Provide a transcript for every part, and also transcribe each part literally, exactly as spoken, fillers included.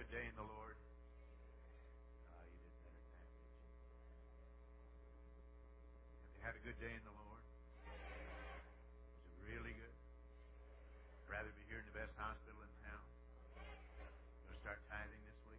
good day in the Lord? Uh, you did better than that. Have you had a good day in the Lord? Is it really good? Rather be here in the best hospital in town? Going to start tithing this week?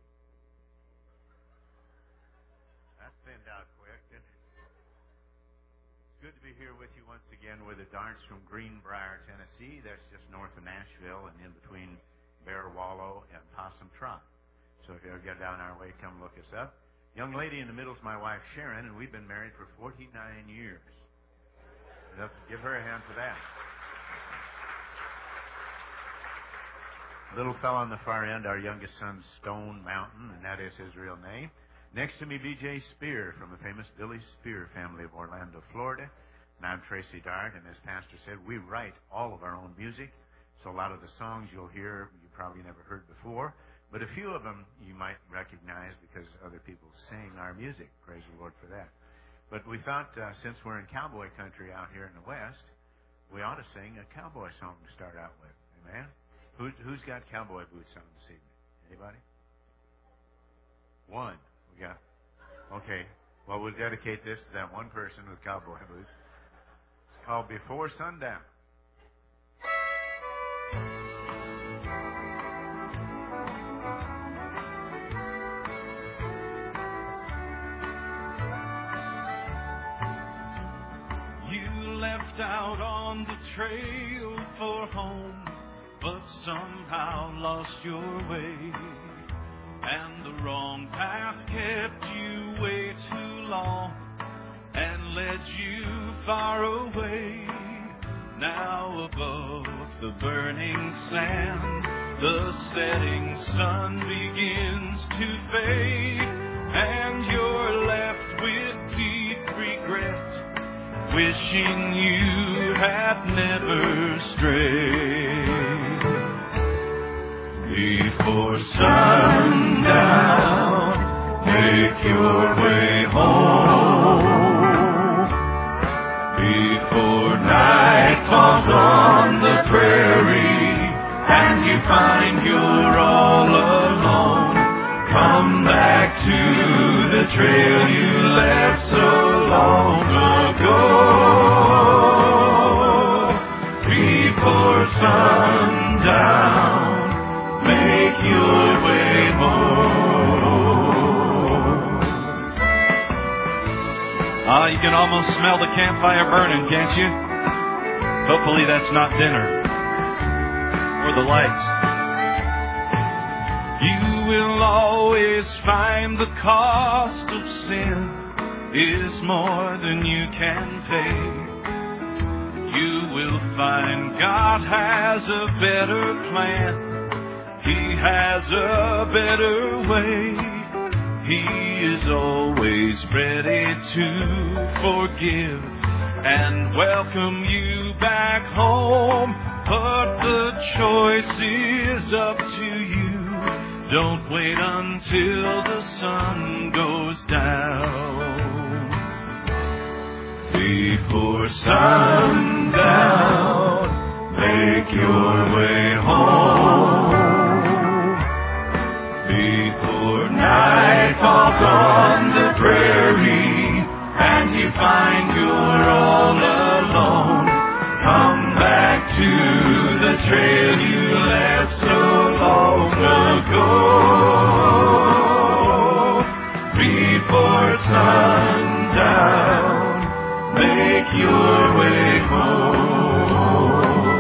That thinned out quick, didn't it? It's good to be here with you once again. We're the Darts from Greenbrier, Tennessee. That's just north of Nashville and in between Bear Wallow and Possum Trot. So if you ever get down our way, come look us up. Young lady in the middle is my wife, Sharon, and we've been married for forty-nine years. Give her a hand for that. Little fellow on the far end, our youngest son, Stone Mountain, and that is his real name. Next to me, B J Spear from the famous Billy Spear family of Orlando, Florida. And I'm Tracy Dart, and as Pastor said, we write all of our own music. So a lot of the songs you'll hear, you probably never heard before. But a few of them you might recognize because other people sing our music. Praise the Lord for that. But we thought uh, since we're in cowboy country out here in the West, we ought to sing a cowboy song to start out with. Amen? Who, who's got cowboy boots on this evening? Anybody? One. We got. Okay. Well, we'll dedicate this to that one person with cowboy boots. It's called Before Sundown. Out on the trail for home, but somehow lost your way, and the wrong path kept you way too long and led you far away. Now above the burning sand, the setting sun begins to fade, and you're left with deep regret, wishing you had never strayed. Before sundown, make your way home. Before night falls on the prairie and you find you're all alone, come back to the trail you left so long ago. Before sundown, make your way home. Ah, you can almost smell the campfire burning, can't you? Hopefully that's not dinner or the lights. You will always find the cost of sin is more than you can pay. You will find God has a better plan. He has a better way. He is always ready to forgive and welcome you back home. But the choice is up to you. Don't wait until the sun goes down. Before sundown, make your way home. Before night falls on the prairie and you find you're all alone, come back to the trail you left so long ago. Before sundown, make your way home.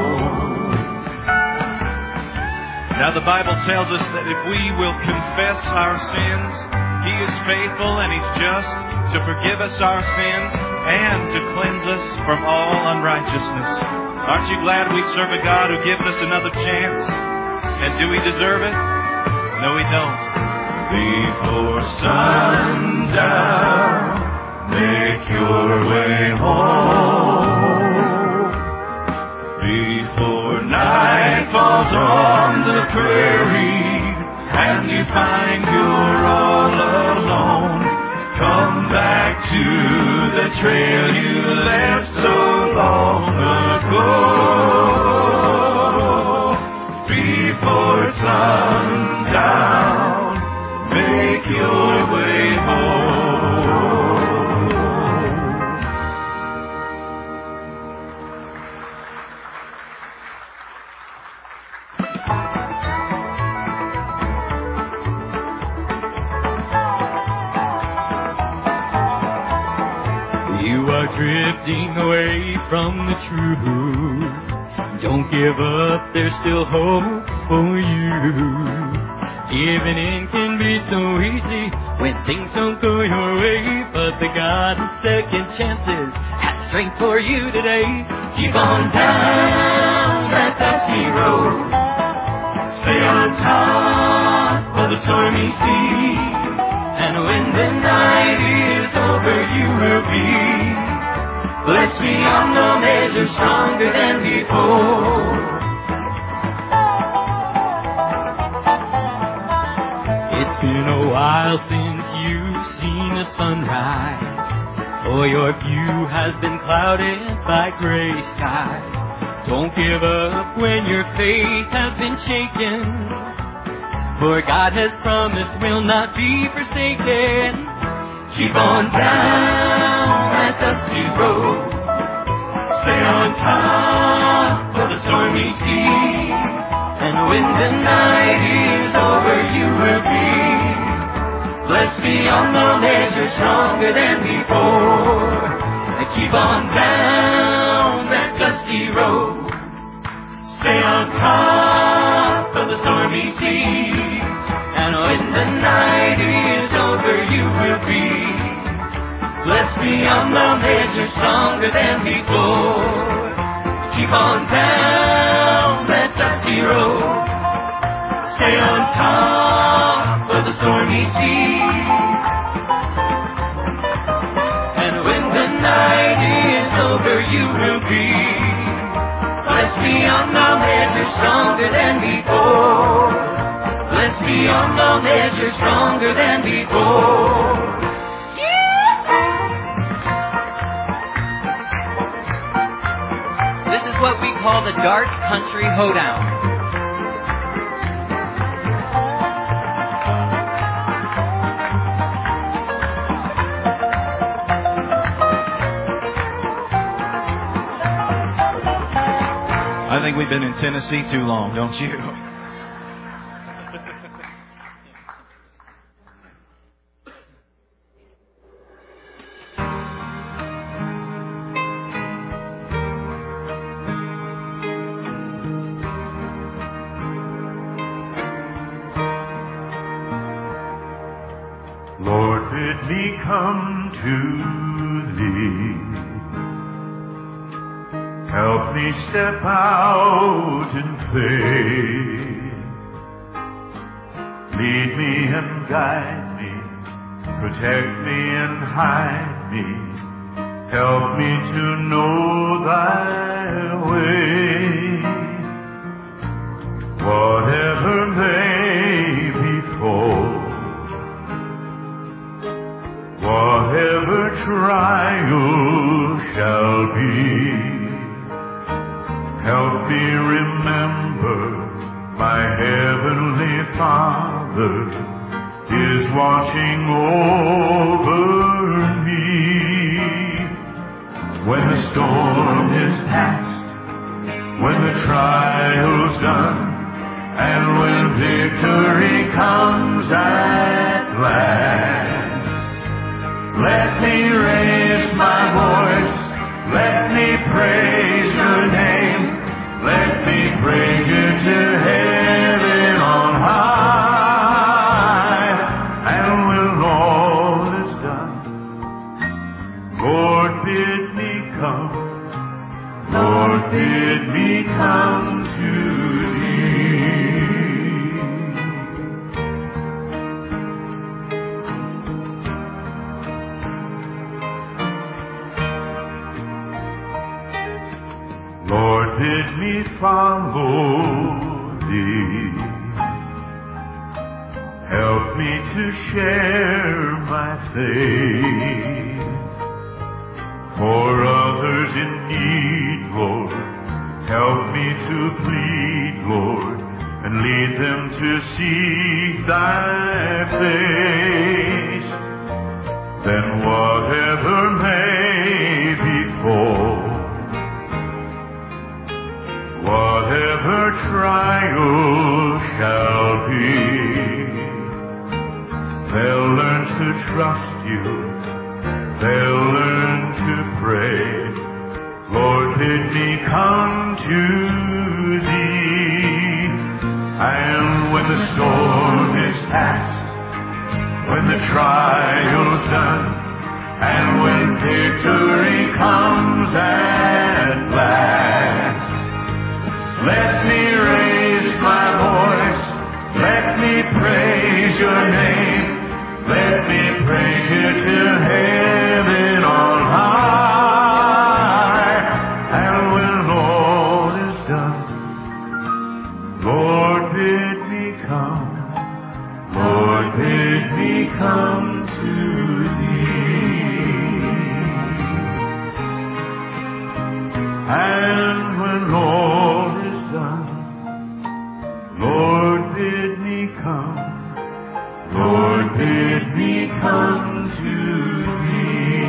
Now the Bible tells us that if we will confess our sins, He is faithful and He's just to forgive us our sins and to cleanse us from all unrighteousness. Aren't you glad we serve a God who gives us another chance? And do we deserve it? No, we don't. Before sundown, make your way home. Before night falls on the prairie and you find you're all alone, come back to the trail you left so long ago. Before sundown, take your way home. You are drifting away from the truth. Don't give up, there's still hope for you. Giving in can be so easy when things don't go your way, but the God of second chances has strength for you today. Keep on down that dusty road. Stay on top of the stormy sea. And when the night is over, you will be blessed beyond no measure, stronger than before. It's been a while since you've seen the sunrise, or your view has been clouded by gray skies. Don't give up when your faith has been shaken, for God has promised we'll not be forsaken. Keep on down that dusty road. Stay on top of the stormy sea. And when the night is over, you will be blessed beyond no measure, stronger than before. And keep on down that dusty road. Stay on top of the stormy sea. And when the night is over, you will be blessed beyond no measure, stronger than before. Keep on down that dusty road. Stay on top of the stormy sea. And when the night is over, you will be blessed beyond no measure, stronger than before. Blessed beyond no measure, stronger than before. This is what we call the Dark Country Hoedown. I think we've been in Tennessee too long, don't you? Lord, bid me come to Thee. Help me step out in faith. Lead me and guide me. Protect me and hide me. Help me to know Thy way. Whatever may befall, whatever trial shall be, help me remember my Heavenly Father is watching over me. When the storm is past, when the trial's done, and when victory comes at last, let me raise my voice, let me praise Your name, let me praise You to heaven on high. And when all is done, Lord, bid me come, Lord, bid me come to Thee. Lord, bid me follow Thee. Help me to share my faith for others in need, Lord. Help me to plead, Lord, and lead them to seek thy face. Then whatever may befall, whatever trial shall be, they'll learn to trust you, they'll learn to pray. Lord, bid me come to thee. And when the storm is past, when the trial's done, and when victory comes at last, let me raise my voice, let me praise your name, let me praise you till heaven on high. And when all is done, Lord, bid me come, Lord, bid me come to thee. And when all is done, Lord, bid me come, Lord, bid me come to thee.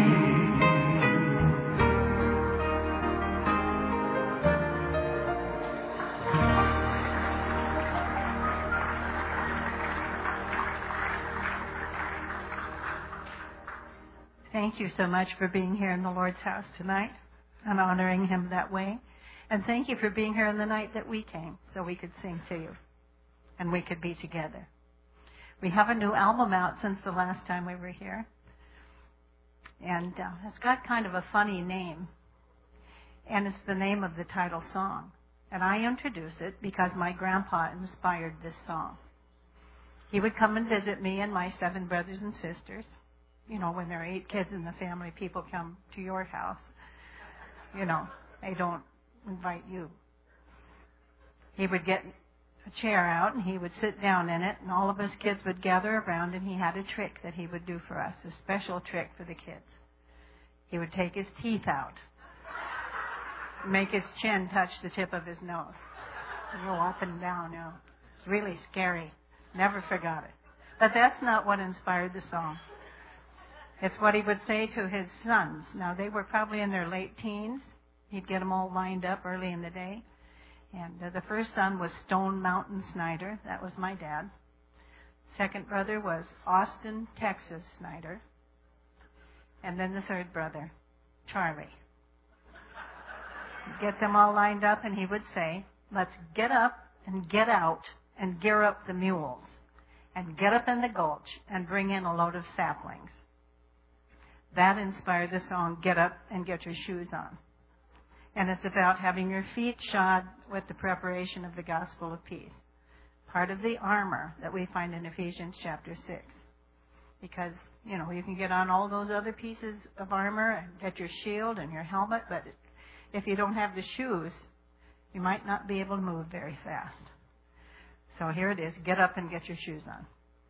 Thank you so much for being here in the Lord's house tonight and honoring Him that way. And thank you for being here on the night that we came so we could sing to you and we could be together. We have a new album out since the last time we were here. And uh, it's got kind of a funny name. And it's the name of the title song. And I introduce it because my grandpa inspired this song. He would come and visit me and my seven brothers and sisters. You know, when there are eight kids in the family, people come to your house. You know, they don't invite you. He would get a chair out and he would sit down in it, and all of us kids would gather around, and he had a trick that he would do for us, a special trick for the kids. He would take his teeth out, make his chin touch the tip of his nose, and go up and down. You know, it's really scary. Never forgot it. But that's not what inspired the song. It's what he would say to his sons. Now, they were probably in their late teens. He'd get them all lined up early in the day. And uh, the first son was Stone Mountain Snyder. That was my dad. Second brother was Austin, Texas Snyder. And then the third brother, Charlie. He'd get them all lined up, and he would say, let's get up and get out and gear up the mules and get up in the gulch and bring in a load of saplings. That inspired the song, Get Up and Get Your Shoes On. And it's about having your feet shod with the preparation of the gospel of peace. Part of the armor that we find in Ephesians chapter six. Because, you know, you can get on all those other pieces of armor and get your shield and your helmet, but if you don't have the shoes, you might not be able to move very fast. So here it is, get up and get your shoes on.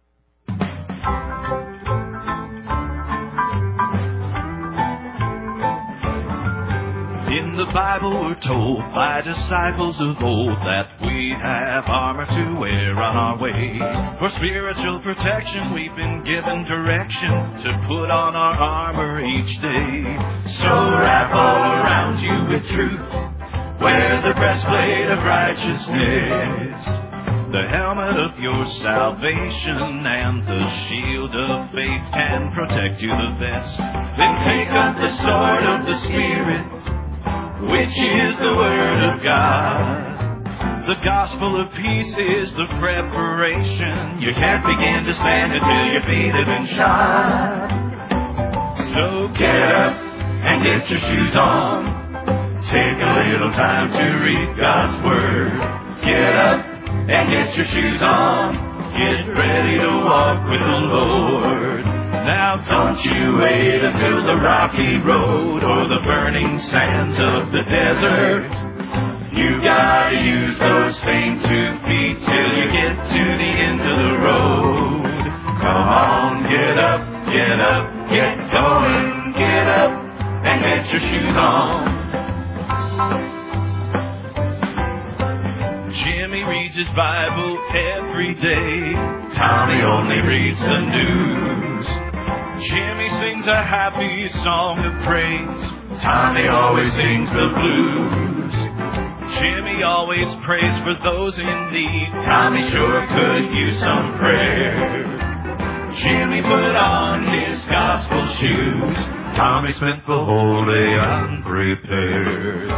In the Bible we're told by disciples of old that we have armor to wear on our way. For spiritual protection we've been given direction to put on our armor each day. So wrap all around you with truth, wear the breastplate of righteousness, the helmet of your salvation, and the shield of faith can protect you the best. Then take up the sword of the Spirit, which is the Word of God. The gospel of peace is the preparation. You can't begin to stand until your feet have been shod. So get up and get your shoes on. Take a little time to read God's Word. Get up and get your shoes on. Get ready to walk with the Lord. Now don't you wait until the rocky road or the burning sands of the desert. You gotta use those same two feet till you get to the end of the road. Come on, get up, get up, get going, get up and get your shoes on. Jimmy reads his Bible every day. Tommy only reads the news. Jimmy sings a happy song of praise. Tommy always sings the blues. Jimmy always prays for those in need. Tommy sure could use some prayer. Jimmy put on his gospel shoes. Tommy spent the whole day unprepared.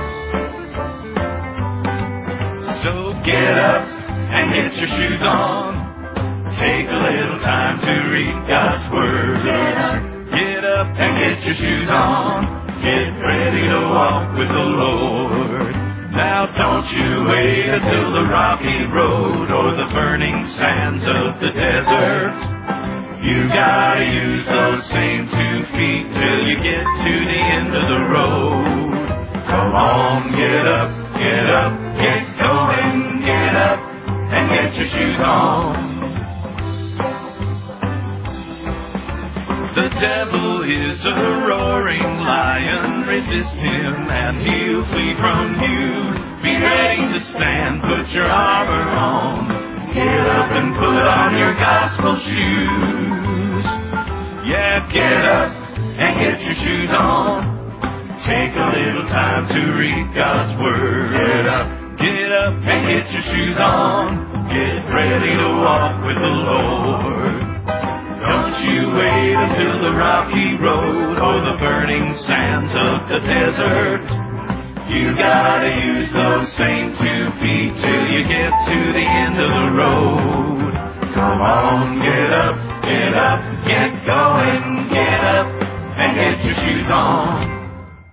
So get up and get your shoes on. Take a little time to read God's Word. Get up, get up and get your shoes on. Get ready to walk with the Lord. Now don't you wait until the rocky road or the burning sands of the desert. You gotta use those same two feet till you get to the end of the road. Come on, get up, get up, get going, get up, and get your shoes on. The devil is a roaring lion, resist him and he'll flee from you. Be ready to stand, put your armor on. Get up and put on your gospel shoes. Yeah, get up and get your shoes on. Take a little time to read God's Word. Get up, get up and get your shoes on. Get ready to walk with the Lord. Don't you wait until the rocky road or the burning sands of the desert. You gotta use those same two feet till you get to the end of the road. Come on, get up, get up, get going, get up, and get your shoes on.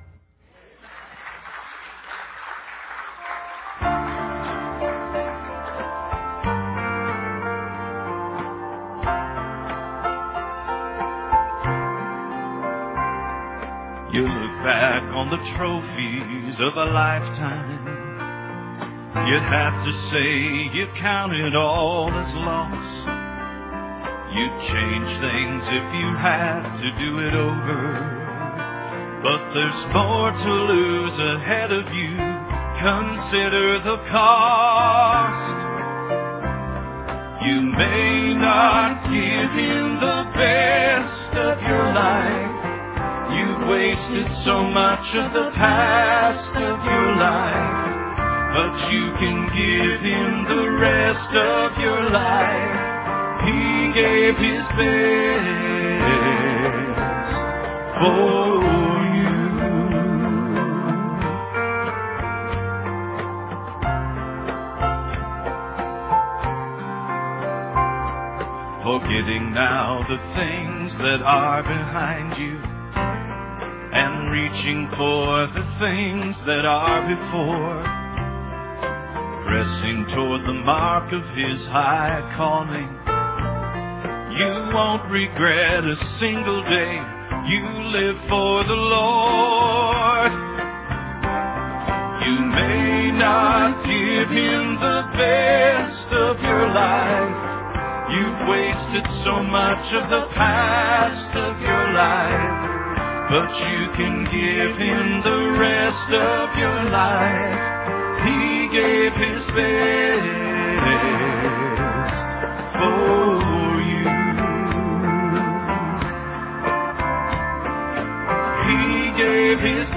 You look back on the trophies of a lifetime. You'd have to say you count it all as loss. You'd change things if you had to do it over. But there's more to lose ahead of you. Consider the cost. You may not give him the best of your life. You've wasted so much of the past of your life, but you can give him the rest of your life. He gave his best for you. Forgetting now the things that are behind you, and reaching for the things that are before, pressing toward the mark of his high calling. You won't regret a single day you live for the Lord. You may not give him the best of your life. You've wasted so much of the past of your life, but you can give him the rest of your life. He gave his best for you. He gave his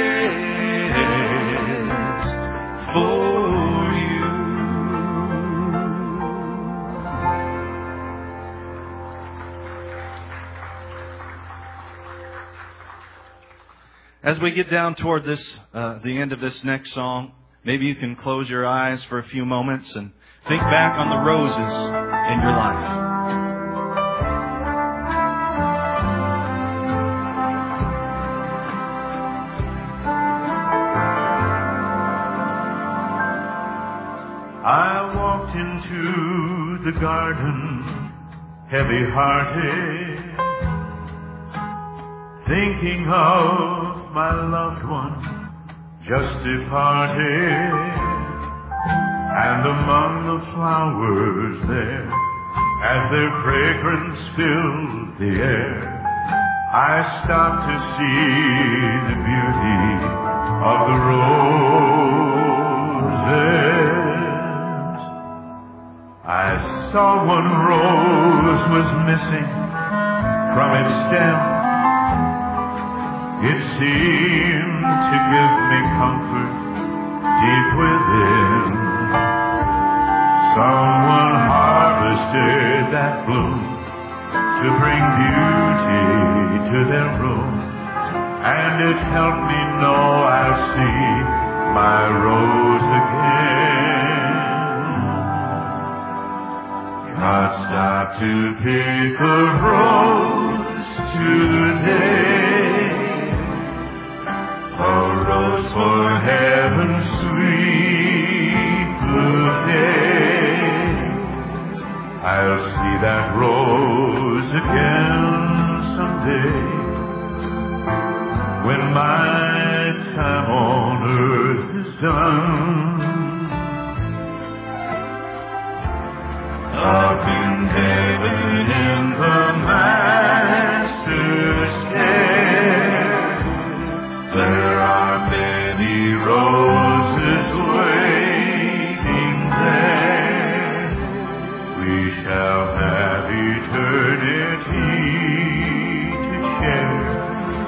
best for you. As we get down toward this, uh, the end of this next song, maybe you can close your eyes for a few moments and think back on the roses in your life. I walked into the garden heavy-hearted, thinking of my loved one just departed, and among the flowers there, as their fragrance filled the air, I stopped to see the beauty of the roses. I saw one rose was missing from its stem. It seemed to give me comfort deep within. Someone harvested that bloom to bring beauty to their room, and it helped me know I see my rose again. God stopped to pick a rose today, a rose for heaven's sweet bouquet. I'll see that rose again someday, when my time on earth is done. Up in heaven in the Master's care, there are many roses waiting there. We shall have eternity to share,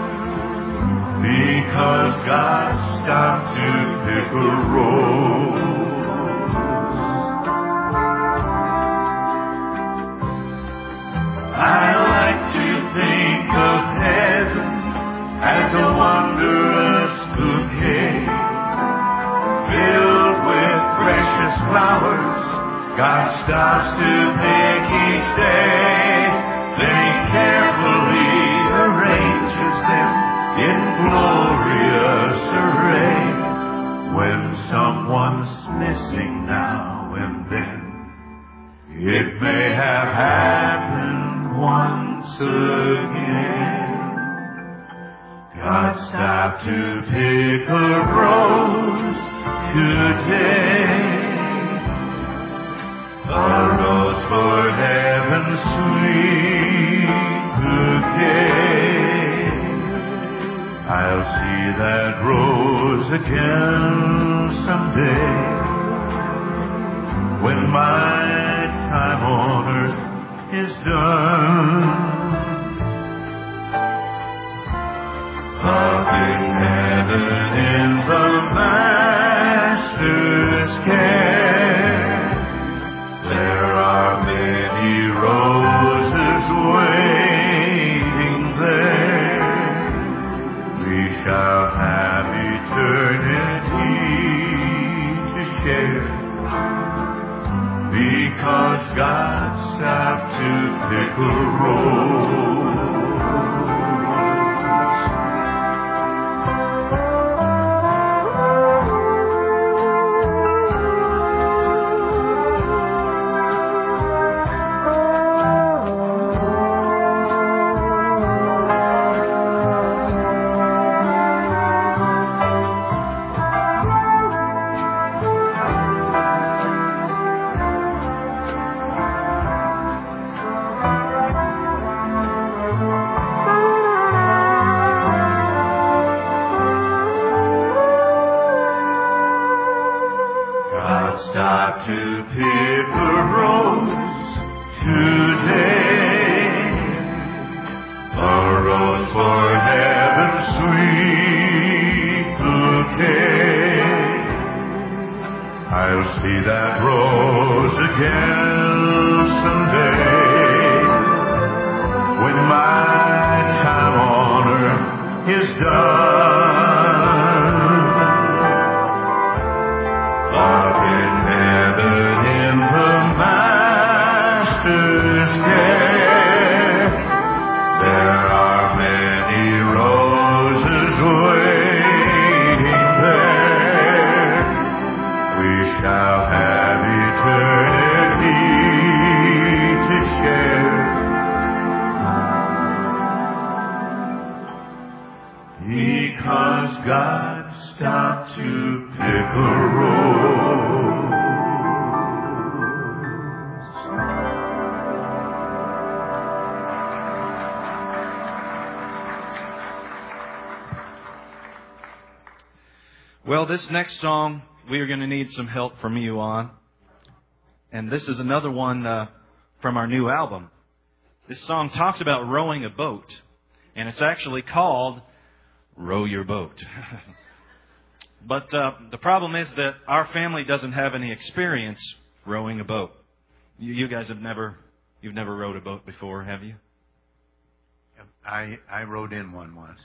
because God stopped to pick a rose. I like to think of heaven as a wondrous bouquet, filled with precious flowers. God stops to pick each day, then He carefully arranges them in glorious array. When someone's missing now and then, it may have happened once again. God stopped to pick a rose today, a rose for heaven's sweet bouquet. I'll see that rose again someday, when my time on earth is done. Up in heaven in the Master's care, there are many roses waiting there. We shall have eternity to share, because God stopped to pick a rose. To pick a rose today, a rose for heaven's sweet bouquet. I'll see that rose again someday, when my time on earth is done. Up in heaven in the Master's care, there are many roses waiting there. We shall have eternity to share, because God stopped to pick a rose. Well, this next song we are going to need some help from you on. And this is another one uh, from our new album. This song talks about rowing a boat. And it's actually called Row Your Boat. But uh, the problem is that our family doesn't have any experience rowing a boat. You, you guys have never, you've never rowed a boat before, have you? I I rode in one once.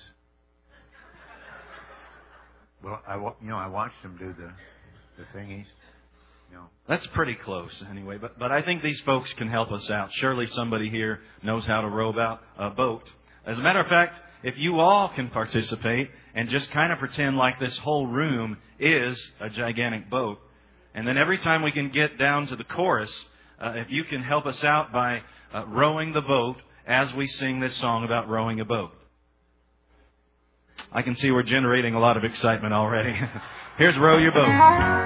Well, I you know I watched them do the the thingies. You know. That's pretty close, anyway. But but I think these folks can help us out. Surely somebody here knows how to row about a boat. As a matter of fact, if you all can participate and just kind of pretend like this whole room is a gigantic boat, and then every time we can get down to the chorus, uh, if you can help us out by uh, rowing the boat as we sing this song about rowing a boat. I can see we're generating a lot of excitement already. Here's Row Your Boat.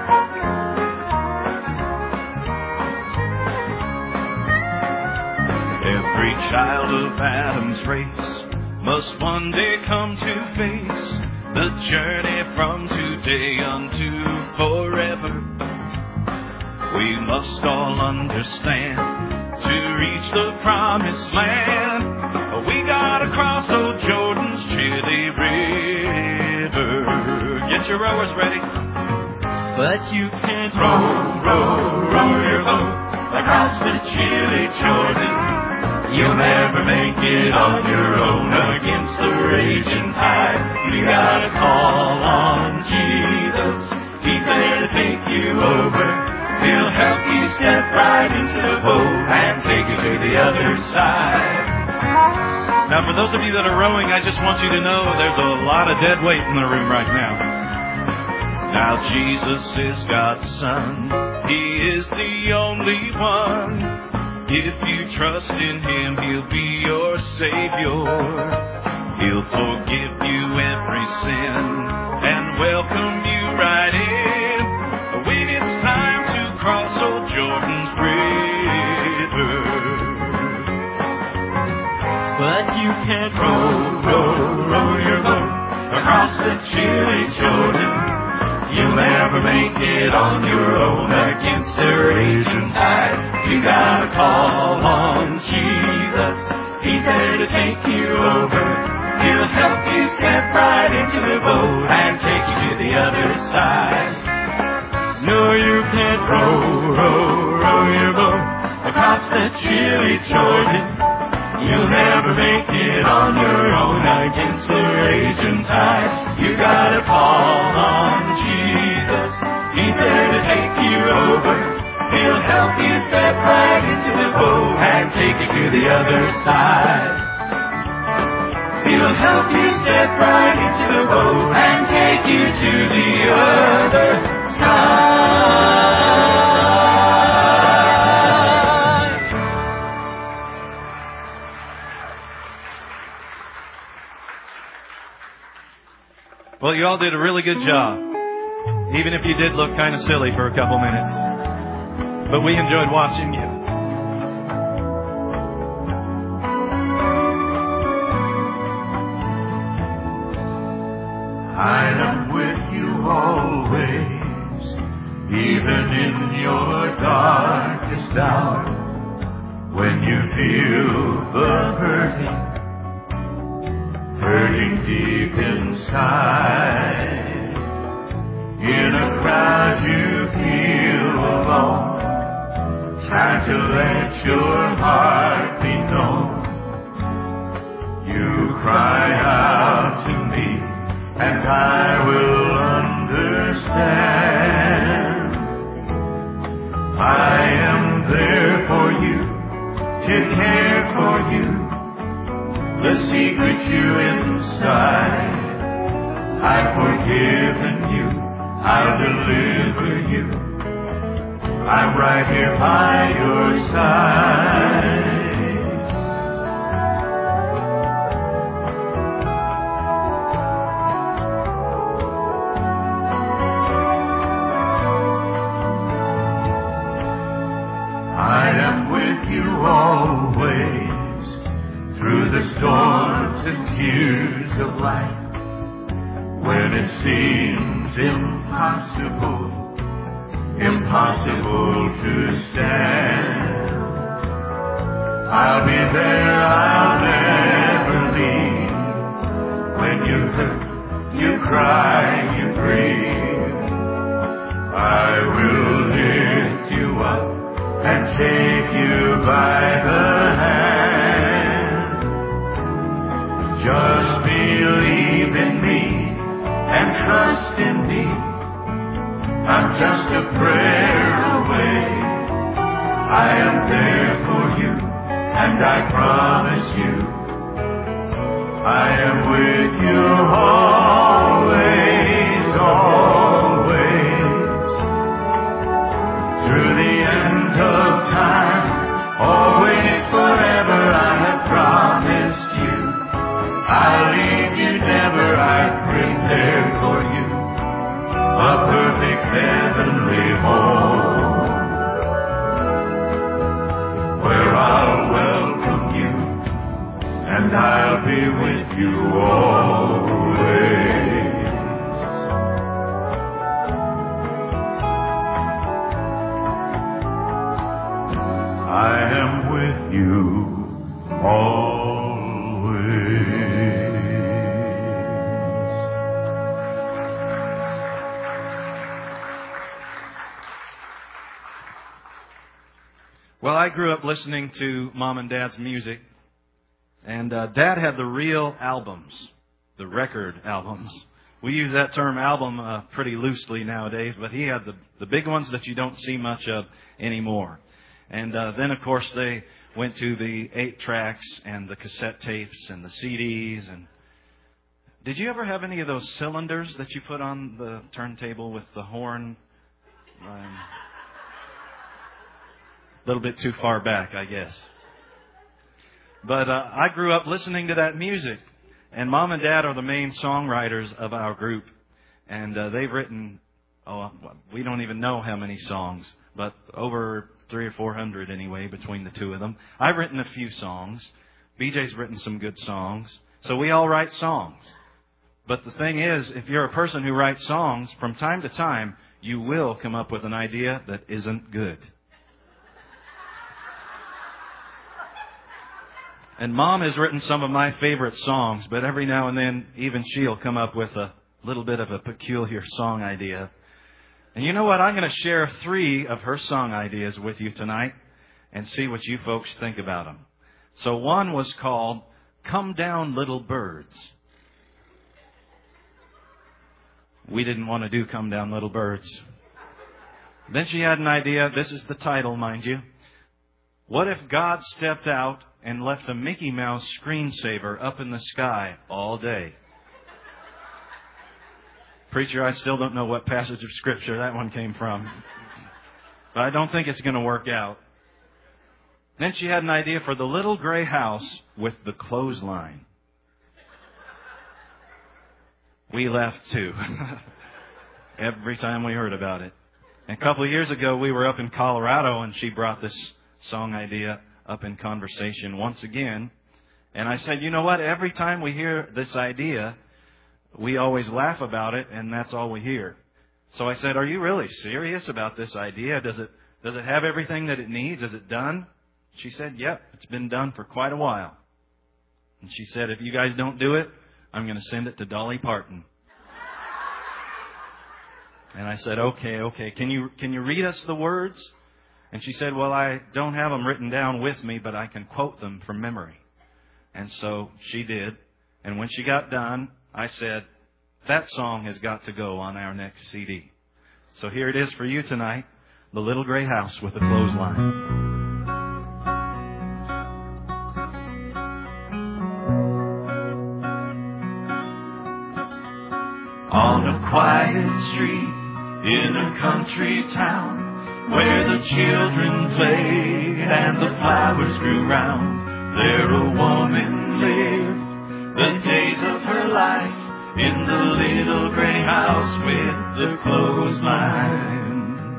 Every child of Adam's race must one day come to face the journey from today unto forever. We must all understand, to reach the promised land, we gotta cross old Jordan's chilly river. Get your rowers ready. But you can't row, row, row your boat across the chilly Jordan. You'll never make it on your own against the raging tide. You gotta call on Jesus. He's there to take you over. He'll help you step right into the boat and take you to the other side. Now, for those of you that are rowing, I just want you to know there's a lot of dead weight in the room right now. Now, Jesus is God's Son. He is the only one. If you trust in Him, He'll be your Savior. He'll forgive you every sin and welcome you right in when it's time to cross old Jordan's river. But you can't row, row, row your boat across the chilly Jordan. You'll never make it on your own against the raging tide. You gotta call on Jesus. He's there to take you over. He'll help you step right into the boat and take you to the other side. No, you can't row, row, row your boat across the chilly Jordan. You'll never make it on your own against the raging tide. You gotta call on Jesus. He's there to take you over. He'll help you step right into the boat and take you to the other side. He'll help you step right into the boat and take you to the other side. Well, you all did a really good job, even if you did look kind of silly for a couple minutes. But we enjoyed watching you. I am with you always, even in your darkest hour, when you feel the hurting. Hurting deep inside. In a crowd you feel alone, trying to let your heart be known. You cry out to me, and I will understand. I am there for you, to care for you. The secret you inside, I've forgiven you, I'll deliver you. I'm right here by your side. I am with you always, through the storms and tears of life, when it seems impossible impossible to stand. I'll be there, I'll never leave. When you hurt, you cry, you grieve, I will lift you up and take you by the hand. Just believe in me and trust in me. I'm just a prayer away. I am there for you, and I promise you I am with you always, always. Through the end of time, always, forever, I have promised you I'll leave you never. I've prepared for you a perfect heavenly home, where I'll welcome you and I'll be with you always. I am with you always. Well, I grew up listening to Mom and Dad's music, and uh, Dad had the real albums, the record albums. We use that term album uh, pretty loosely nowadays, but he had the, the big ones that you don't see much of anymore. And uh, then, of course, they went to the eight tracks and the cassette tapes and the C Ds. And did you ever have any of those cylinders that you put on the turntable with the horn? Um, a little bit too far back, I guess. But uh, I grew up listening to that music. And Mom and Dad are the main songwriters of our group. And uh, they've written, oh, we don't even know how many songs, but over three or four hundred anyway between the two of them. I've written a few songs. B J's written some good songs. So we all write songs. But the thing is, if you're a person who writes songs, from time to time, you will come up with an idea that isn't good. And Mom has written some of my favorite songs, but every now and then, even she'll come up with a little bit of a peculiar song idea. And you know what? I'm going to share three of her song ideas with you tonight and see what you folks think about them. So one was called Come Down Little Birds. We didn't want to do Come Down Little Birds. Then she had an idea. This is the title, mind you. What if God stepped out and left a Mickey Mouse screensaver up in the sky all day? Preacher, I still don't know what passage of Scripture that one came from. But I don't think it's going to work out. Then she had an idea for the little gray house with the clothesline. We laughed too. Every time we heard about it. And a couple of years ago, we were up in Colorado, and she brought this song idea up in conversation once again. And I said, you know what? Every time we hear this idea, we always laugh about it, and that's all we hear. So I said, are you really serious about this idea? Does it does it have everything that it needs? Is it done? She said, yep, it's been done for quite a while. And she said, if you guys don't do it, I'm going to send it to Dolly Parton. And I said, okay, okay. Can you can you read us the words? And she said, well, I don't have them written down with me, but I can quote them from memory. And so she did. And when she got done, I said, that song has got to go on our next C D. So here it is for you tonight, The Little Gray House with a Clothesline. On a quiet street in a country town, where the children played and the flowers grew round, there a woman lived the days of her life in the little gray house with the clothesline.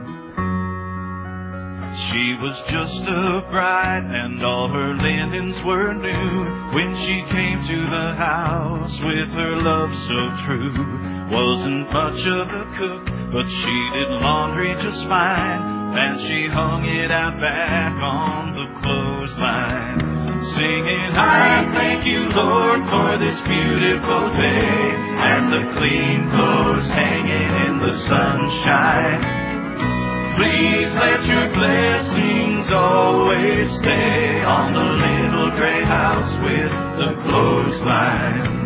She was just a bride and all her linens were new when she came to the house with her love so true. Wasn't much of a cook, but she did laundry just fine, and she hung it out back on the clothesline, singing, I thank you, Lord, for this beautiful day, and the clean clothes hanging in the sunshine. Please let your blessings always stay on the little gray house with the clothesline.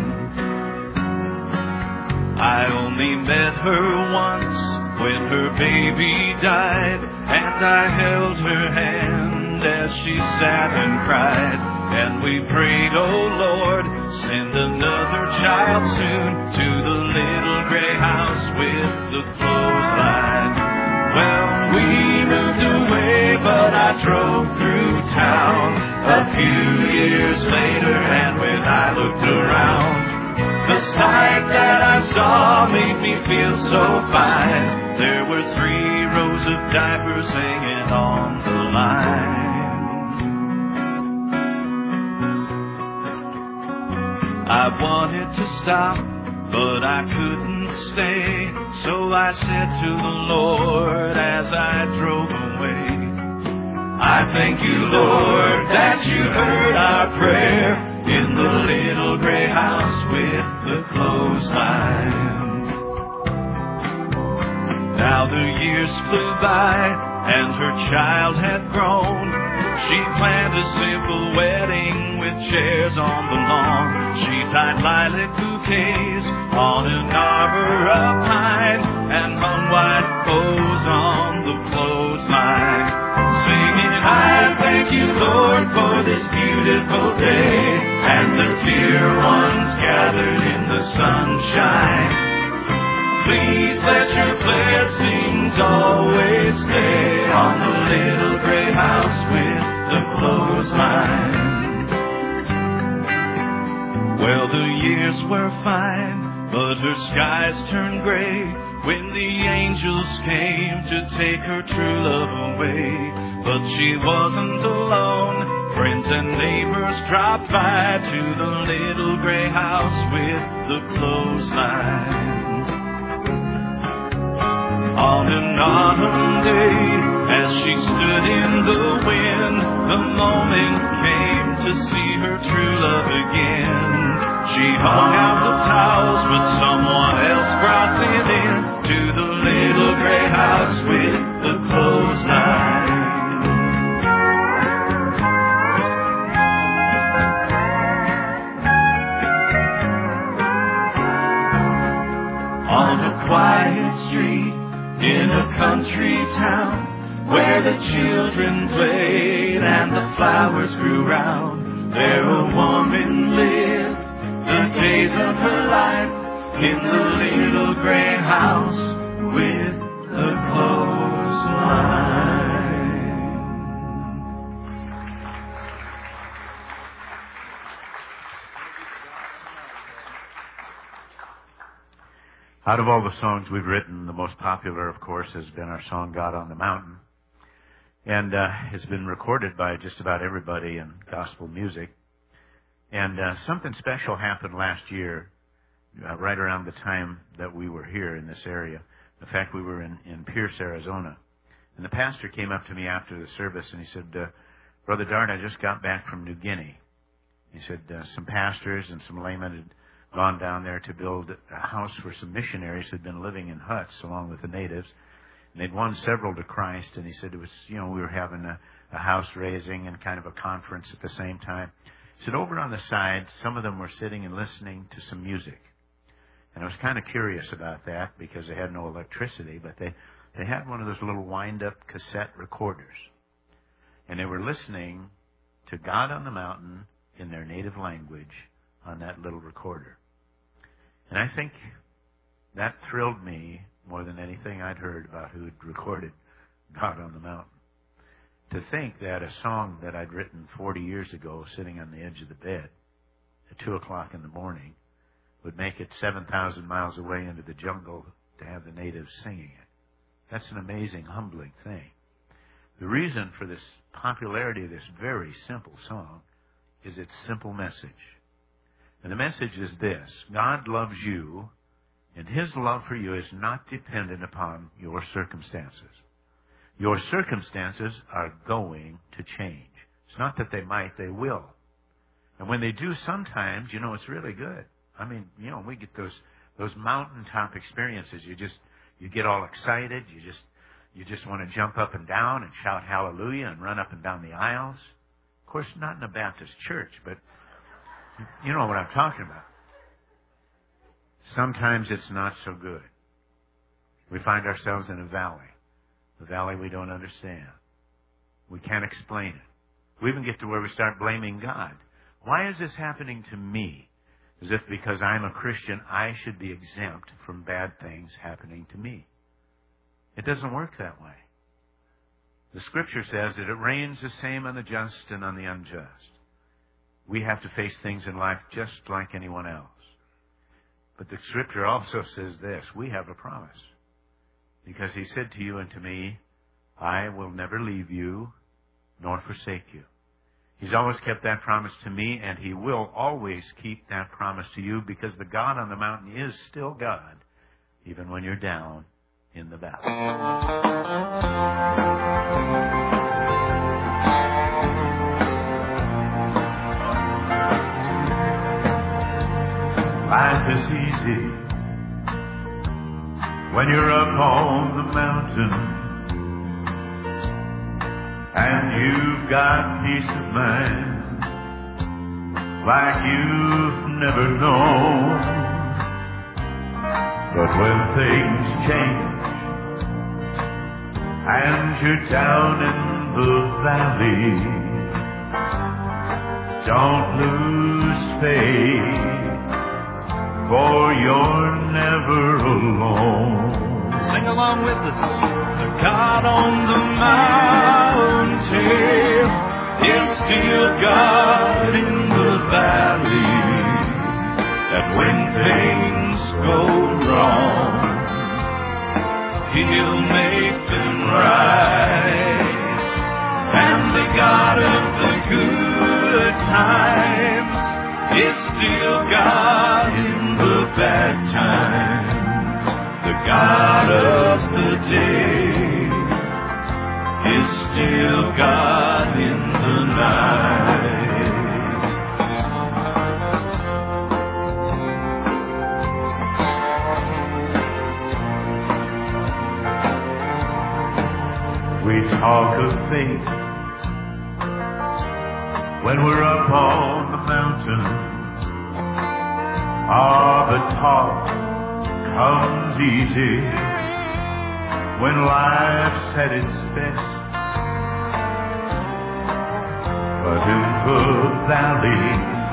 I only met her once when her baby died, and I held her hand as she sat and cried. And we prayed, oh Lord, send another child soon to the little gray house with the clothesline. Well, we moved away, but I drove through town a few years later, and when I looked around, the sight that I saw made me feel so fine. There were three rows of diapers hanging on the line. I wanted to stop, but I couldn't stay. So I said to the Lord as I drove away, I thank you, Lord, that you heard our prayer in the little gray house with the clothesline. Now the years flew by, and her child had grown. She planned a simple wedding with chairs on the lawn. She tied lilac bouquets on an arbor of pine and hung white bows on the clothesline, singing, I thank you, Lord, for this beautiful day, and the dear ones gathered in the sunshine. Please let your blessings always stay on the little gray house with the clothesline. Well, the years were fine, but her skies turned gray when the angels came to take her true love away. But she wasn't alone. Friends and neighbors dropped by to the little gray house with the clothesline. On an autumn day, as she stood in the wind, the moment came to see her true love again. She hung out the towels, but someone else brought them in to the little gray house with the clothesline. On a quiet street in a country town, where the children played and the flowers grew round, there a woman lived the days of her life in the little gray house with the clothesline. Out of all the songs we've written, the most popular, of course, has been our song, God on the Mountain. And uh, it's been recorded by just about everybody in gospel music. And uh, something special happened last year, uh, right around the time that we were here in this area. In fact, we were in, in Pierce, Arizona. And the pastor came up to me after the service and he said, uh, Brother Dart, I just got back from New Guinea. He said, uh, some pastors and some laymen had gone down there to build a house for some missionaries who had been living in huts along with the natives. And they'd won several to Christ. And he said it was, you know, we were having a, a house raising and kind of a conference at the same time. He said over on the side, some of them were sitting and listening to some music. And I was kind of curious about that because they had no electricity, but they, they had one of those little wind-up cassette recorders. And they were listening to God on the Mountain in their native language on that little recorder. And I think that thrilled me more than anything I'd heard about who had recorded God on the Mountain. To think that a song that I'd written forty years ago, sitting on the edge of the bed at two o'clock in the morning, would make it seven thousand miles away into the jungle to have the natives singing it. That's an amazing, humbling thing. The reason for this popularity of this very simple song is its simple message. And the message is this: God loves you, And His love for you is not dependent upon your circumstances. Your circumstances are going to change. It's not that they might, they will. And when they do sometimes, you know, it's really good. I mean, you know, we get those those mountaintop experiences. You just, you get all excited. You just, you just want to jump up and down and shout hallelujah and run up and down the aisles. Of course, not in a Baptist church, but you know what I'm talking about. Sometimes it's not so good. We find ourselves in a valley. A valley we don't understand. We can't explain it. We even get to where we start blaming God. Why is this happening to me? As if because I'm a Christian, I should be exempt from bad things happening to me. It doesn't work that way. The Scripture says that it rains the same on the just and on the unjust. We have to face things in life just like anyone else. But the Scripture also says this, we have a promise. Because He said to you and to me, I will never leave you nor forsake you. He's always kept that promise to me, and He will always keep that promise to you, because the God on the mountain is still God, even when you're down in the valley. Life is easy when you're up on the mountain, and you've got peace of mind like you've never known. But when things change and you're down in the valley, don't lose faith, for you're never alone. Sing along with us. The God on the mountain is still God in the valley. That when things go wrong, He'll make them right. And the God of the good times is still God in the bad times. The God of the day is still God in the night. We talk of faith when we're up on the mountain. Ah, the talk comes easy when life's at its best. But in the valley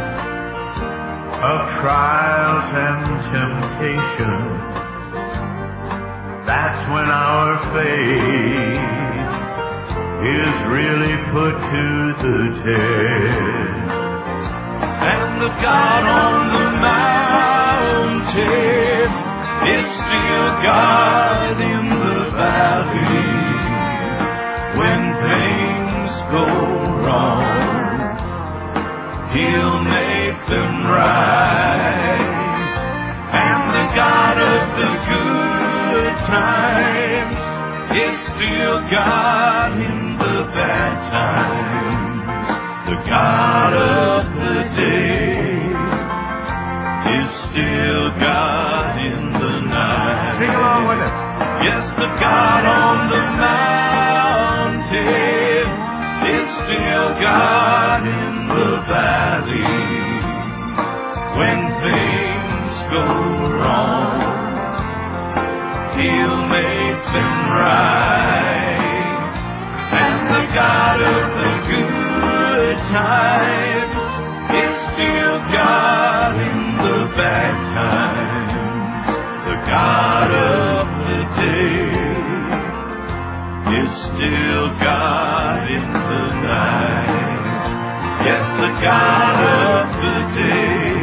of trials and temptation, that's when our faith is really put to the test. And the God on the mountain is still God in the valley. When things go wrong, He'll make them right. And the God of the good times is still God in the bad times. The God of the day is still God in the night. Sing along with us. Yes, the God on the mountain is still God in the valley. When things go wrong, He'll make them right. And the God of the good times is still God in the bad times. The God of the day is still God in the night. Yes, the God of the day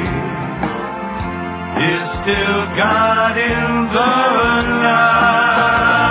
is still God in the night.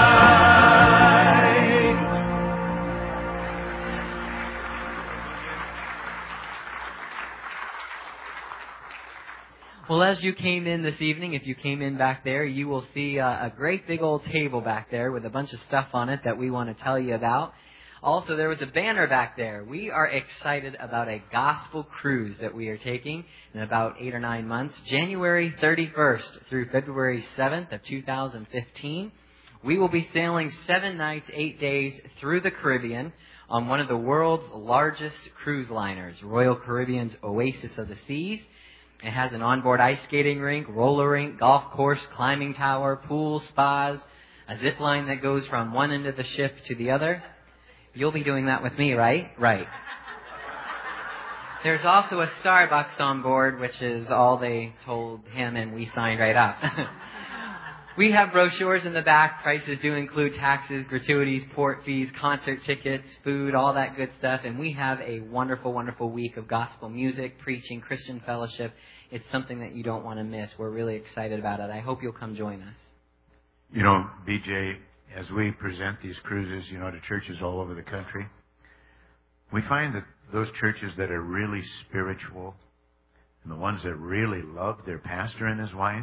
Well, as you came in this evening, if you came in back there, you will see a, a great big old table back there with a bunch of stuff on it that we want to tell you about. Also, there was a banner back there. We are excited about a gospel cruise that we are taking in about eight or nine months, January thirty-first through February seventh of two thousand fifteen. We will be sailing seven nights, eight days through the Caribbean on one of the world's largest cruise liners, Royal Caribbean's Oasis of the Seas. It has an onboard ice skating rink, roller rink, golf course, climbing tower, pool, spas, a zip line that goes from one end of the ship to the other. You'll be doing that with me, right? Right. There's also a Starbucks on board, which is all they told him, and we signed right up. We have brochures in the back. Prices do include taxes, gratuities, port fees, concert tickets, food, all that good stuff. And we have a wonderful, wonderful week of gospel music, preaching, Christian fellowship. It's something that you don't want to miss. We're really excited about it. I hope you'll come join us. You know, B J, as we present these cruises, you know, to churches all over the country, we find that those churches that are really spiritual and the ones that really love their pastor and his wife,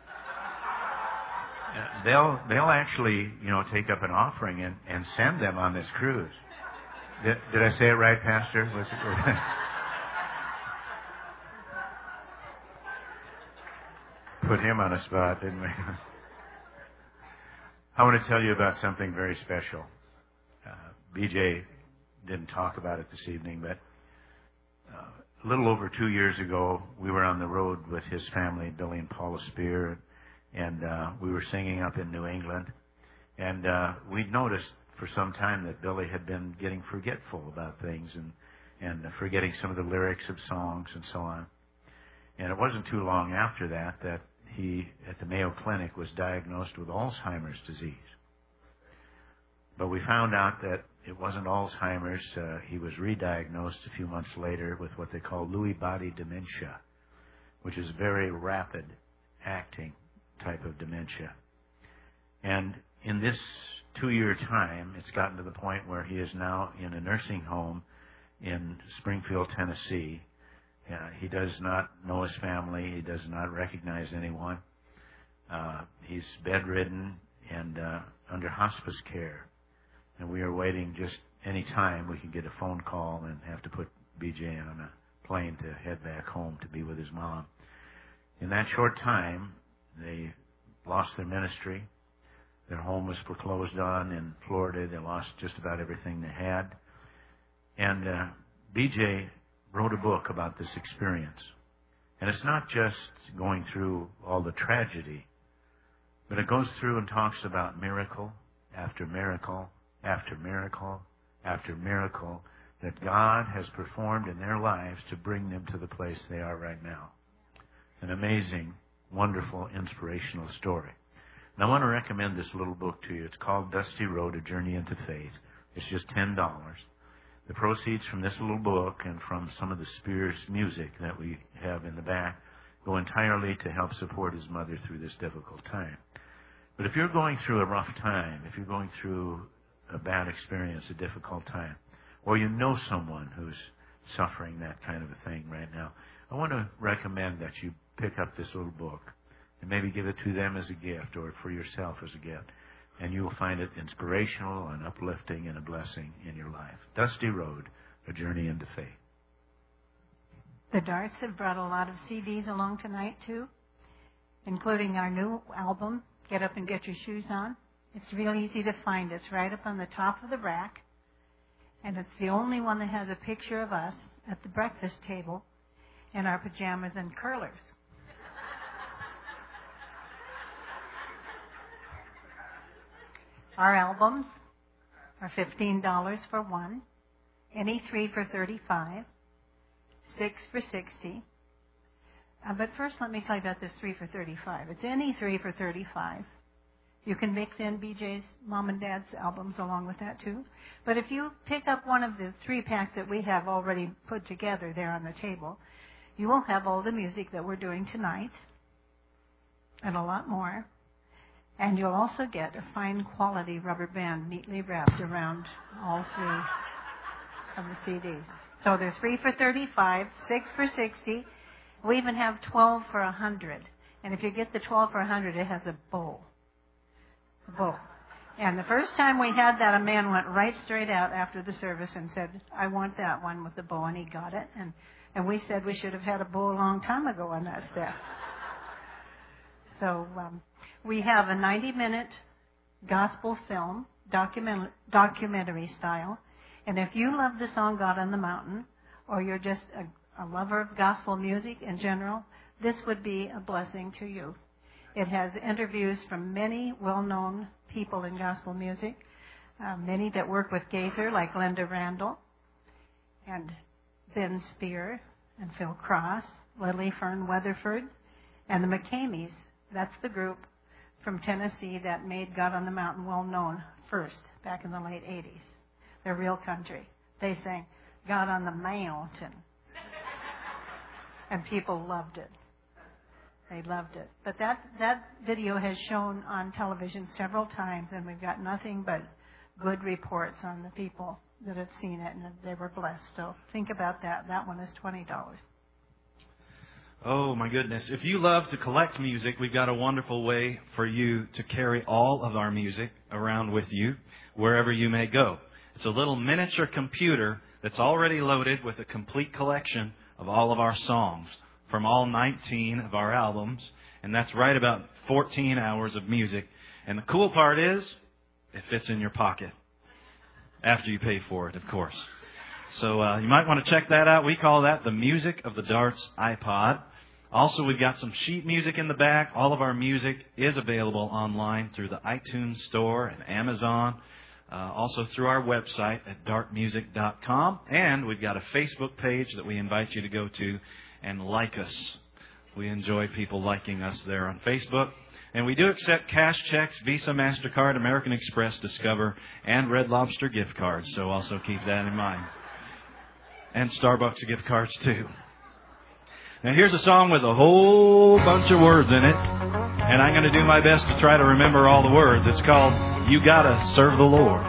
they'll they'll actually, you know, take up an offering and, and send them on this cruise. Did, did I say it right, Pastor? Was it, put him on a spot, didn't we? I want to tell you about something very special. Uh, B J didn't talk about it this evening, but uh, a little over two years ago, we were on the road with his family, Billy and Paula Spear, and uh, we were singing up in New England. And uh, we'd noticed for some time that Billy had been getting forgetful about things and, and forgetting some of the lyrics of songs and so on. And it wasn't too long after that that he, at the Mayo Clinic, was diagnosed with Alzheimer's disease. But we found out that it wasn't Alzheimer's. Uh, he was re-diagnosed a few months later with what they call Lewy body dementia, which is very rapid acting type of dementia. And in this two-year time, it's gotten to the point where he is now in a nursing home in Springfield, Tennessee. Uh, he does not know his family. He does not recognize anyone. Uh, he's bedridden and uh, under hospice care. And we are waiting just any time we can get a phone call and have to put B J on a plane to head back home to be with his mom. In that short time, they lost their ministry. Their home was foreclosed on in Florida. They lost just about everything they had. And uh, B J wrote a book about this experience. And it's not just going through all the tragedy, but it goes through and talks about miracle after miracle after miracle after miracle that God has performed in their lives to bring them to the place they are right now. An amazing, wonderful, inspirational story. And I want to recommend this little book to you. It's called Dusty Road, A Journey into Faith. It's just ten dollars. The proceeds from this little book and from some of the Spears music that we have in the back go entirely to help support his mother through this difficult time. But if you're going through a rough time, if you're going through a bad experience, a difficult time, or you know someone who's suffering that kind of a thing right now, I want to recommend that you pick up this little book and maybe give it to them as a gift or for yourself as a gift. And you will find it inspirational and uplifting and a blessing in your life. Dusty Road, A Journey into Faith. The Darts have brought a lot of C Ds along tonight, too, including our new album, Get Up and Get Your Shoes On. It's real easy to find. It's right up on the top of the rack. And it's the only one that has a picture of us at the breakfast table in our pajamas and curlers. Our albums are fifteen dollars for one, any three for thirty-five dollars, six for sixty dollars. Uh, but first, let me tell you about this three for thirty-five dollars. It's any three for thirty-five dollars. You can mix in B J's mom and dad's albums along with that, too. But if you pick up one of the three packs that we have already put together there on the table, you will have all the music that we're doing tonight and a lot more. And you'll also get a fine quality rubber band neatly wrapped around all three of the C Ds. So there's three for thirty-five dollars, six for sixty dollars, We even have twelve for a hundred. And if you get the twelve for a hundred, it has a bow. A bow. And the first time we had that, a man went right straight out after the service and said, I want that one with the bow, and he got it. And, and we said we should have had a bow a long time ago on that stuff. So um, we have a ninety-minute gospel film, document, documentary style. And if you love the song God on the Mountain, or you're just a, a lover of gospel music in general, this would be a blessing to you. It has interviews from many well-known people in gospel music, uh, many that work with Gaither, like Linda Randall, and Ben Spear, and Phil Cross, Lily Fern Weatherford, and the McCameys. That's the group from Tennessee that made God on the Mountain well-known first, back in the late eighties. They're real country. They sang God on the Mountain. And people loved it. They loved it. But that, that video has shown on television several times, and we've got nothing but good reports on the people that have seen it, and they were blessed. So think about that. That one is twenty dollars. Oh, my goodness. If you love to collect music, we've got a wonderful way for you to carry all of our music around with you wherever you may go. It's a little miniature computer that's already loaded with a complete collection of all of our songs from all nineteen of our albums. And that's right about fourteen hours of music. And the cool part is, it fits in your pocket. After you pay for it, of course. So uh, you might want to check that out. We call that the Music of the Darts iPod. Also, we've got some sheet music in the back. All of our music is available online through the iTunes Store and Amazon. Uh, also through our website at dart music dot com. And we've got a Facebook page that we invite you to go to and like us. We enjoy people liking us there on Facebook. And we do accept cash checks, Visa, MasterCard, American Express, Discover, and Red Lobster gift cards. So also keep that in mind. And Starbucks gift cards too. Now here's a song with a whole bunch of words in it. And I'm going to do my best to try to remember all the words. It's called You Gotta Serve the Lord.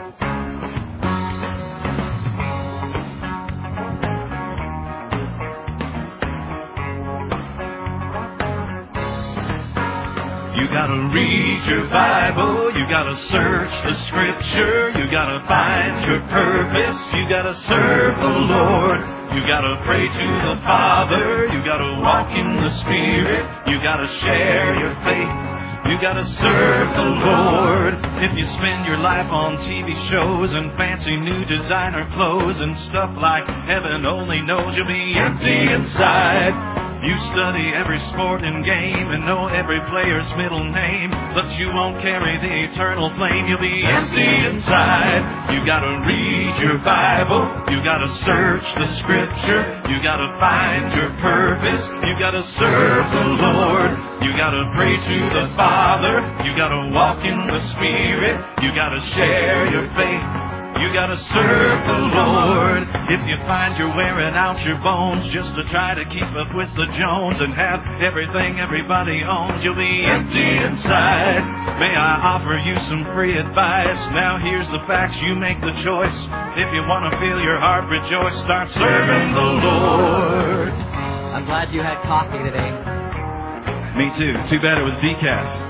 You gotta read your Bible, you gotta search the Scripture, you gotta find your purpose, you gotta serve the Lord, you gotta pray to the Father, you gotta walk in the Spirit, you gotta share your faith. You gotta serve the Lord. If you spend your life on T V shows and fancy new designer clothes and stuff like heaven only knows, you'll be empty inside. You study every sport and game and know every player's middle name, but you won't carry the eternal flame. You'll be empty inside. You gotta read your Bible. You gotta search the Scripture. You gotta find your purpose. You gotta serve the Lord. You gotta pray to the Father. You gotta walk in the Spirit. You gotta share your faith. You gotta serve the Lord. If you find you're wearing out your bones just to try to keep up with the Jones and have everything everybody owns, you'll be empty inside. May I offer you some free advice? Now here's the facts, you make the choice. If you want to feel your heart rejoice, start serving the Lord. I'm glad you had coffee today. Me too. Too bad it was decaf.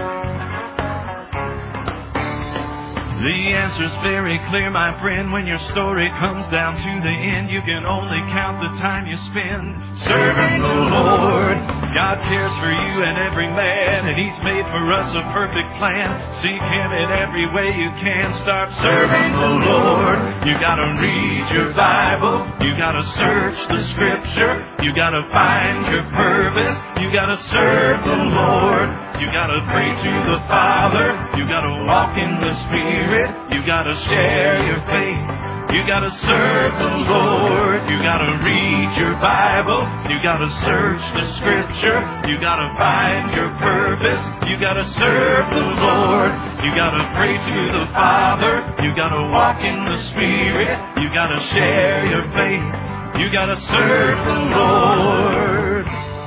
The answer's very clear, my friend. When your story comes down to the end, you can only count the time you spend serving the Lord. God cares for you and every man, and He's made for us a perfect plan. Seek Him in every way you can. Start serving the Lord. You gotta read your Bible. You gotta search the Scripture. You gotta find your purpose. You gotta serve the Lord. You gotta pray to the Father. You gotta walk in the Spirit. You gotta share your faith. You gotta serve the Lord. You gotta read your Bible. You gotta search the Scripture. You gotta find your purpose. You gotta serve the Lord. You gotta pray to the Father. You gotta walk in the Spirit. You gotta share your faith. You gotta serve the Lord.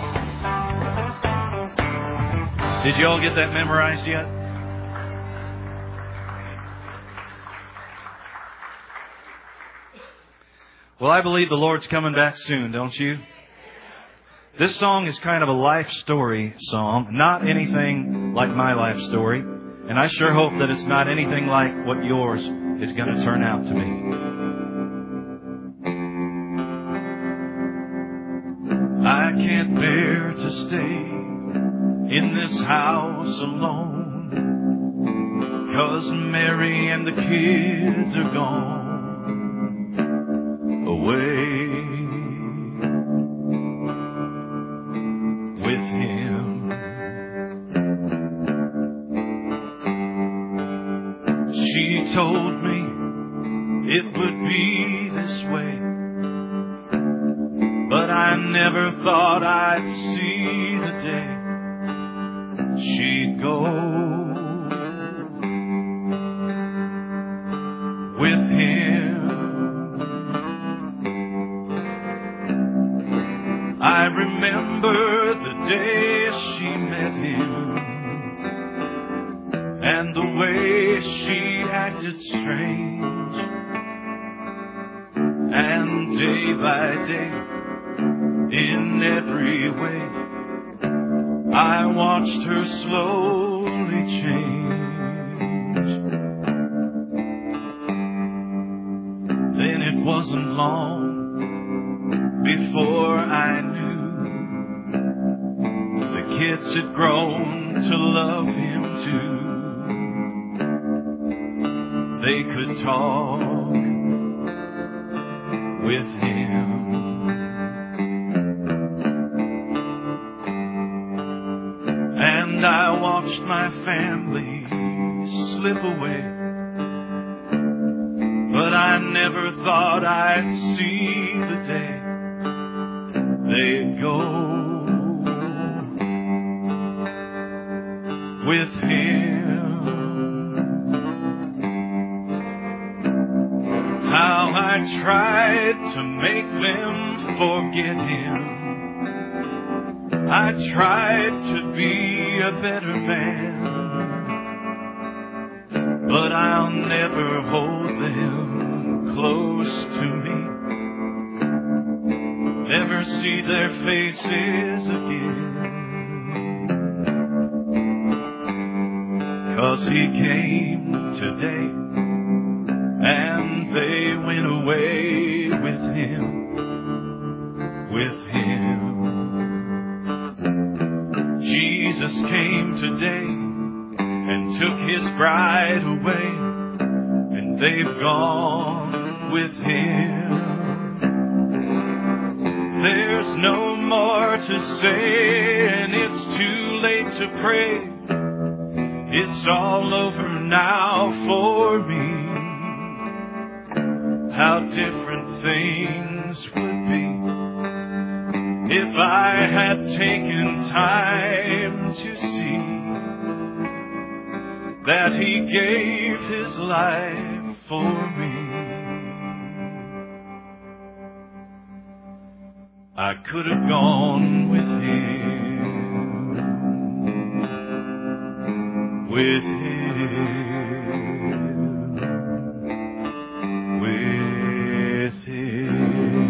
Did you all get that memorized yet? Well, I believe the Lord's coming back soon, don't you? This song is kind of a life story song, not anything like my life story. And I sure hope that it's not anything like what yours is going to turn out to be. I can't bear to stay in this house alone, 'cause Mary and the kids are gone away with him. She told me it would be this way, but I never thought I'd see the day she'd go with him. I remember the day she met him, and the way she acted strange. And day by day, in every way, I watched her slowly change. Then it wasn't long before I knew the kids had grown to love him too. They could talk with him. And I watched my family slip away, but I never thought I'd see the day they'd go with him. How I tried to make them forget him. I tried to be a better man, but I'll never hold them close to me, never see their faces again. 'Cause he came today, and they went away with him, with him. Jesus came today and took his bride away, and they've gone with him. There's no more to say, and it's too late to pray. It's all over now for me. How different things would be if I had taken time to see that he gave his life for me. I could have gone with him, with him, with him.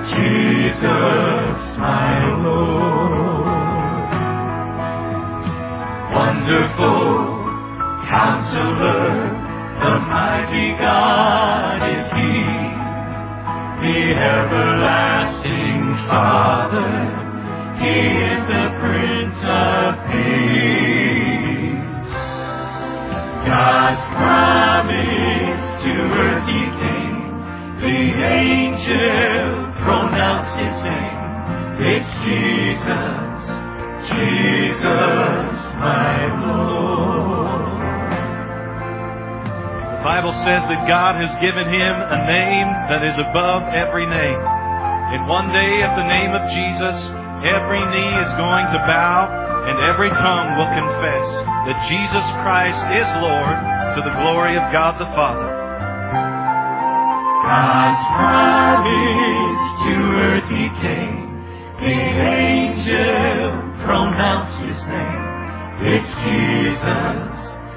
Jesus, my Lord. Wonderful Counselor, the mighty God is He, the everlasting Father, He is the Prince of Peace. God's promise to earth He came, the angel pronounced His name. It's Jesus, Jesus, my Lord. The Bible says that God has given Him a name that is above every name. And one day at the name of Jesus, every knee is going to bow and every tongue will confess that Jesus Christ is Lord, to the glory of God the Father. God's promise to earth He came, the angel pronounced His name. It's Jesus,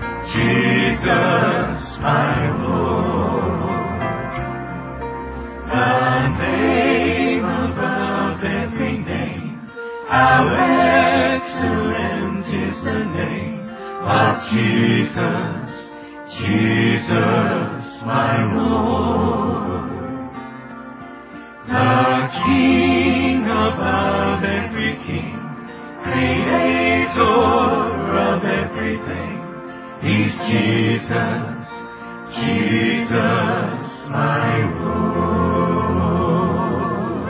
Jesus, my Lord. The name above every name, how excellent is the name of Jesus, Jesus, my Lord. The King above every king, Creator of everything, He's Jesus, Jesus, my Lord.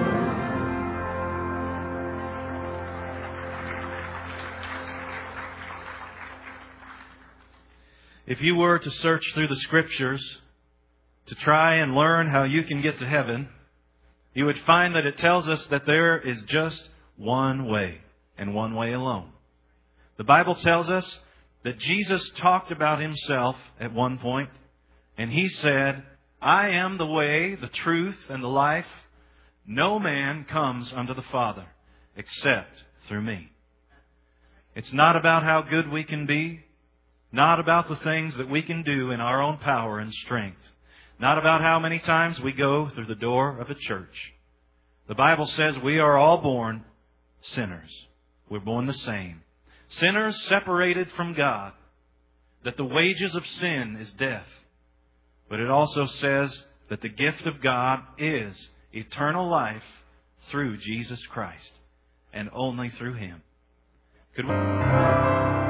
If you were to search through the Scriptures to try and learn how you can get to heaven, you would find that it tells us that there is just one way, and one way alone. The Bible tells us that Jesus talked about Himself at one point, and He said, I am the way, the truth, and the life. No man comes unto the Father except through me. It's not about how good we can be, not about the things that we can do in our own power and strength, not about how many times we go through the door of a church. The Bible says we are all born sinners. We're born the same. Sinners separated from God, that the wages of sin is death. But it also says that the gift of God is eternal life through Jesus Christ, and only through Him. Could we...